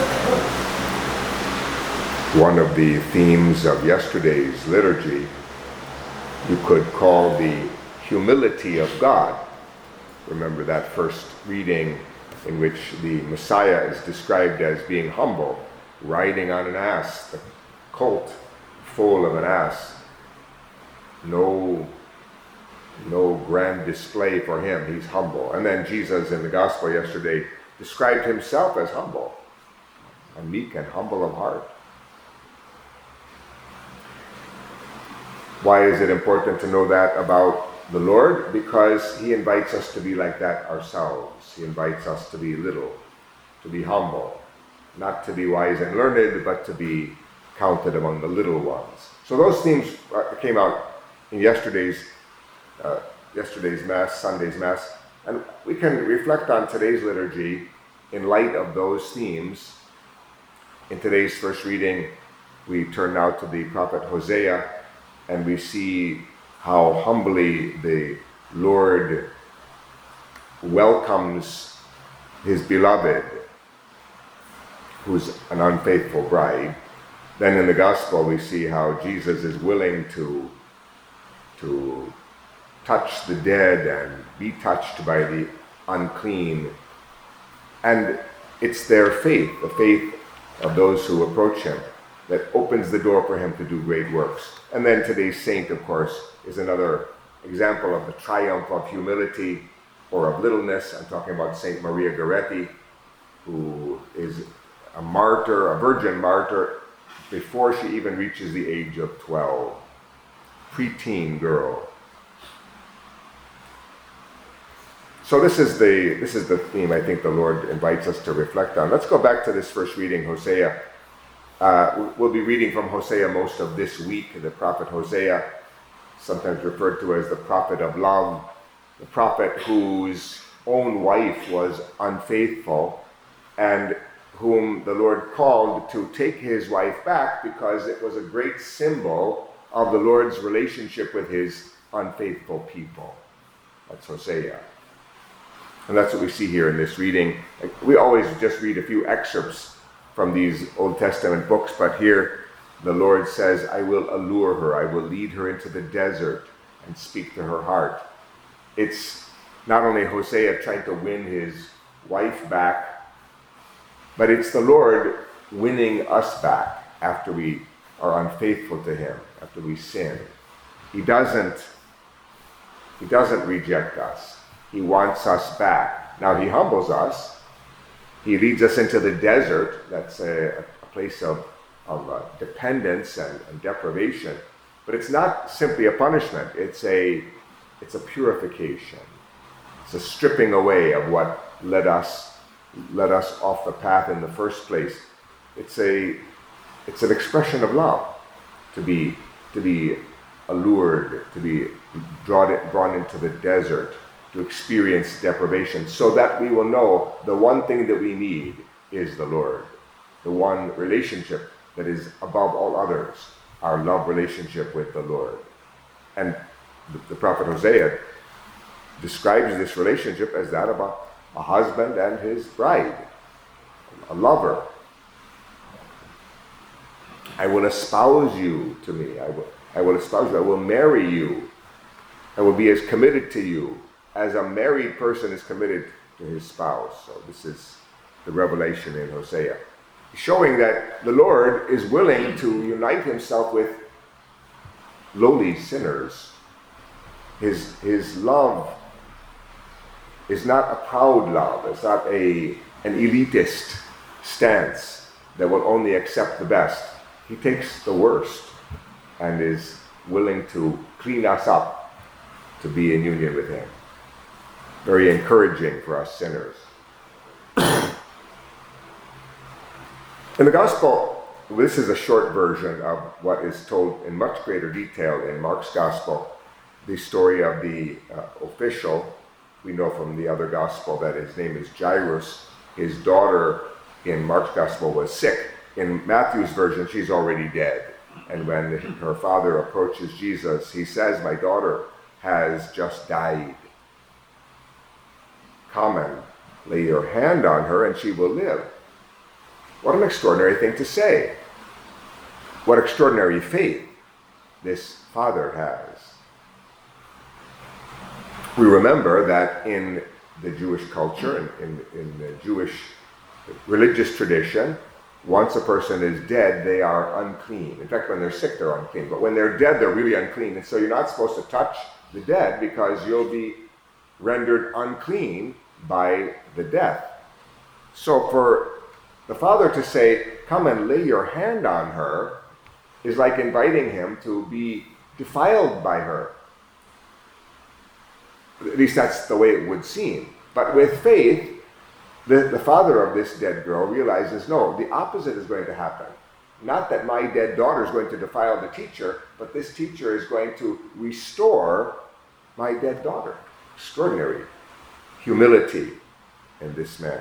One of the themes of yesterday's liturgy you could call the humility of God. Remember that first reading in which the Messiah is described as being humble, riding on an ass, the colt full of an ass. No grand display for him. He's humble. And then Jesus in the gospel yesterday described himself as humble, and meek and humble of heart. Why is it important to know that about the Lord? Because he invites us to be like that ourselves. He invites us to be little, to be humble, not to be wise and learned, but to be counted among the little ones. So those themes came out in yesterday's Mass, Sunday's Mass, and we can reflect on today's liturgy in light of those themes. In today's first reading, we turn now to the prophet Hosea, and we see how humbly the Lord welcomes his beloved, who's an unfaithful bride. Then in the gospel, we see how Jesus is willing to touch the dead and be touched by the unclean. And it's their faith, the faith of those who approach him, that opens the door for him to do great works. And then today's saint, of course, is another example of the triumph of humility or of littleness. I'm talking about Saint Maria Goretti, who is a martyr, a virgin martyr, before she even reaches the age of 12. Preteen girl. So this is the theme I think the Lord invites us to reflect on. Let's go back to this first reading, Hosea. We'll be reading from Hosea most of this week. The prophet Hosea, sometimes referred to as the prophet of love, the prophet whose own wife was unfaithful and whom the Lord called to take his wife back because it was a great symbol of the Lord's relationship with his unfaithful people. That's Hosea. And that's what we see here in this reading. We always just read a few excerpts from these Old Testament books, but here the Lord says, I will allure her, I will lead her into the desert and speak to her heart. It's not only Hosea trying to win his wife back, but it's the Lord winning us back after we are unfaithful to him, after we sin. He doesn't reject us. He wants us back. Now he humbles us. He leads us into the desert. That's a place of dependence and deprivation. But it's not simply a punishment. It's a purification. It's a stripping away of what led us off the path in the first place. It's an expression of love to be allured, to be drawn into the desert, to experience deprivation, so that we will know the one thing that we need is the Lord, the one relationship that is above all others, our love relationship with the Lord. And the prophet Hosea describes this relationship as that of a husband and his bride, a lover. I will espouse you to me. I will espouse you. I will marry you. I will be as committed to you as a married person is committed to his spouse. So this is the revelation in Hosea, showing that the Lord is willing to unite himself with lowly sinners. His love is not a proud love. It's not an elitist stance that will only accept the best. He takes the worst and is willing to clean us up to be in union with him. Very encouraging for us sinners. In the Gospel, this is a short version of what is told in much greater detail in Mark's Gospel, the story of the official. We know from the other Gospel that his name is Jairus. His daughter in Mark's Gospel was sick. In Matthew's version, she's already dead. And when her father approaches Jesus, he says, my daughter has just died. Come and lay your hand on her and she will live. What an extraordinary thing to say. What extraordinary faith this father has. We remember that in the Jewish culture, in the Jewish religious tradition, once a person is dead, they are unclean. In fact, when they're sick, they're unclean. But when they're dead, they're really unclean. And so you're not supposed to touch the dead because you'll be rendered unclean by the death. So for the father to say, come and lay your hand on her, is like inviting him to be defiled by her. At least that's the way it would seem. But with faith, the father of this dead girl realizes, no, the opposite is going to happen. Not that my dead daughter is going to defile the teacher, but this teacher is going to restore my dead daughter. Extraordinary humility in this man.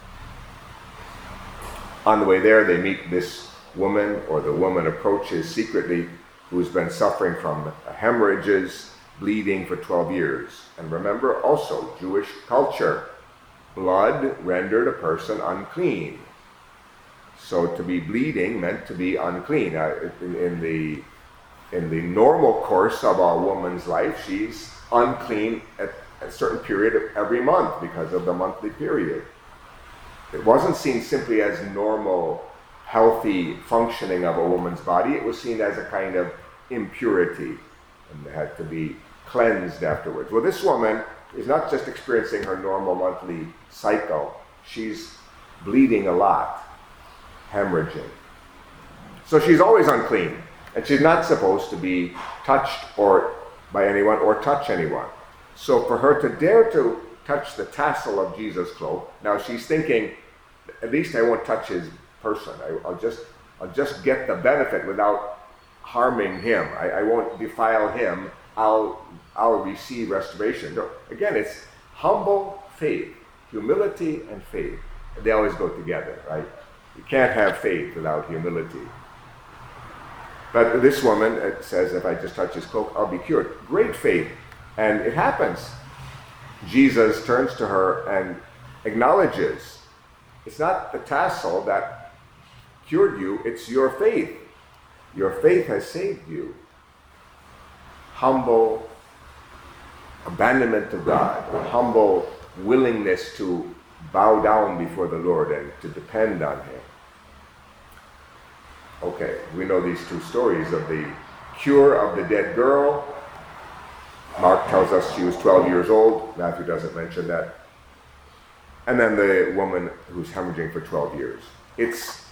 On the way there, they meet this woman, or the woman approaches secretly, who's been suffering from hemorrhages, bleeding for 12 years. And remember also, Jewish culture, blood rendered a person unclean. So to be bleeding meant to be unclean. In the normal course of a woman's life, she's unclean at a certain period of every month because of the monthly period. It wasn't seen simply as normal, healthy functioning of a woman's body. It was seen as a kind of impurity and had to be cleansed afterwards. Well, this woman is not just experiencing her normal monthly cycle. She's bleeding a lot, hemorrhaging. So she's always unclean, and she's not supposed to be touched or by anyone or touch anyone. So for her to dare to touch the tassel of Jesus' cloak, now she's thinking, at least I won't touch his person. I'll just get the benefit without harming him. I won't defile him. I'll receive restoration. Again, it's humble faith, humility and faith. They always go together, right? You can't have faith without humility. But this woman says, if I just touch his cloak, I'll be cured. Great faith. And it happens. Jesus turns to her and acknowledges, it's not the tassel that cured you, it's your faith. Your faith has saved you. Humble abandonment to God, humble willingness to bow down before the Lord and to depend on him. Okay, we know these two stories of the cure of the dead girl. Mark tells us she was 12 years old. Matthew doesn't mention that. And then the woman who's hemorrhaging for 12 years. It's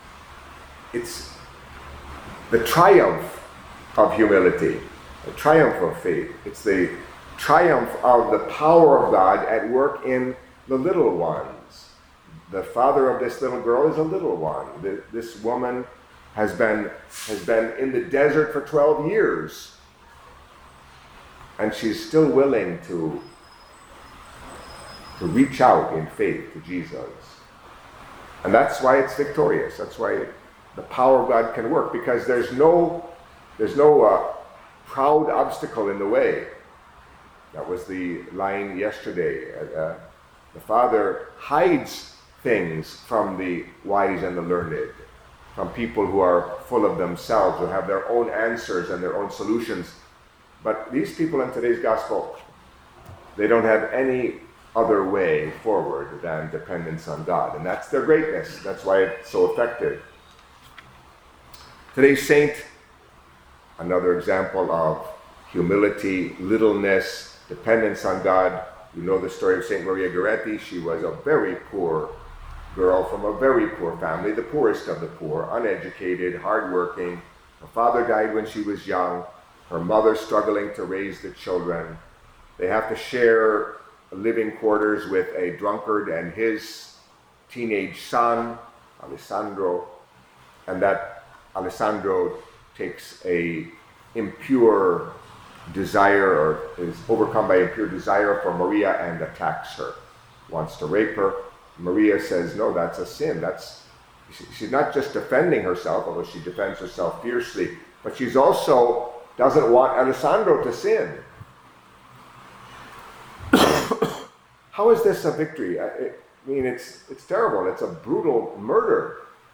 the triumph of humility, the triumph of faith. It's the triumph of the power of God at work in the little ones. The father of this little girl is a little one. This woman has been in the desert for 12 years. And she's still willing to reach out in faith to Jesus. And that's why it's victorious. That's why the power of God can work, because there's no proud obstacle in the way. That was the line yesterday. The Father hides things from the wise and the learned, from people who are full of themselves, who have their own answers and their own solutions. But these people in today's gospel, they don't have any other way forward than dependence on God. And that's their greatness. That's why it's so effective. Today's saint, another example of humility, littleness, dependence on God. You know the story of St. Maria Goretti. She was a very poor girl from a very poor family, the poorest of the poor, uneducated, hardworking. Her father died when she was young. Her mother struggling to raise the children. They have to share living quarters with a drunkard and his teenage son, Alessandro. And that Alessandro takes a impure desire, or is overcome by impure desire for Maria and attacks her, wants to rape her. Maria says, no, that's a sin. She's not just defending herself, although she defends herself fiercely, but she's also doesn't want Alessandro to sin. How is this a victory? I mean, it's terrible. It's a brutal murder.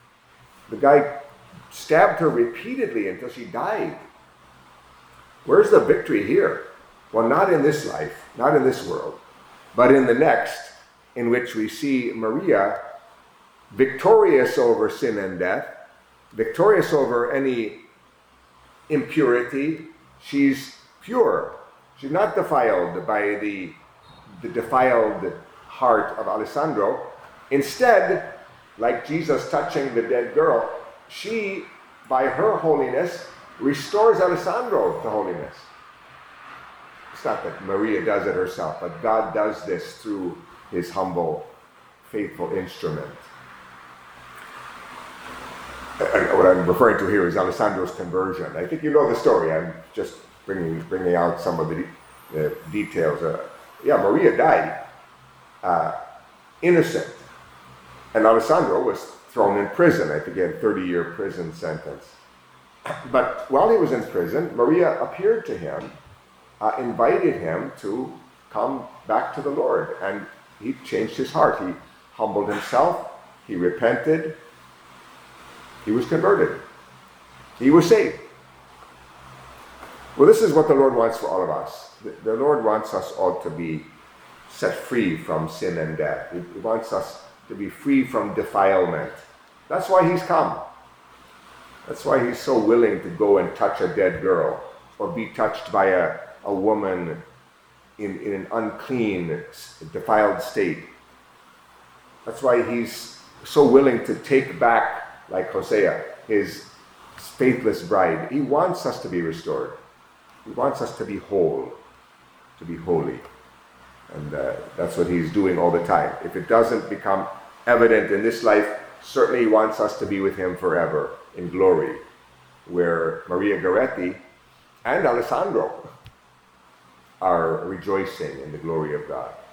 The guy stabbed her repeatedly until she died. Where's the victory here? Well, not in this life, not in this world, but in the next, in which we see Maria victorious over sin and death, victorious over any impurity. She's pure. She's not defiled by the defiled heart of Alessandro. Instead, like Jesus touching the dead girl, she, by her holiness, restores Alessandro to holiness. It's not that Maria does it herself, but God does this through his humble, faithful instrument. And what I'm referring to here is Alessandro's conversion. I think you know the story. I'm just bringing out some of the details. Maria died innocent, and Alessandro was thrown in prison. I think he had a 30-year prison sentence. But while he was in prison, Maria appeared to him, invited him to come back to the Lord, and he changed his heart. He humbled himself, he repented, he was converted, he was saved. Well, this is what the Lord wants for all of us. The Lord wants us all to be set free from sin and death. He wants us to be free from defilement. That's why he's come. That's why he's so willing to go and touch a dead girl or be touched by a woman in an unclean, defiled state. That's why he's so willing to take back, like Hosea, his faithless bride. He wants us to be restored. He wants us to be whole, to be holy. And that's what he's doing all the time. If it doesn't become evident in this life, certainly he wants us to be with him forever in glory, where Maria Goretti and Alessandro are rejoicing in the glory of God.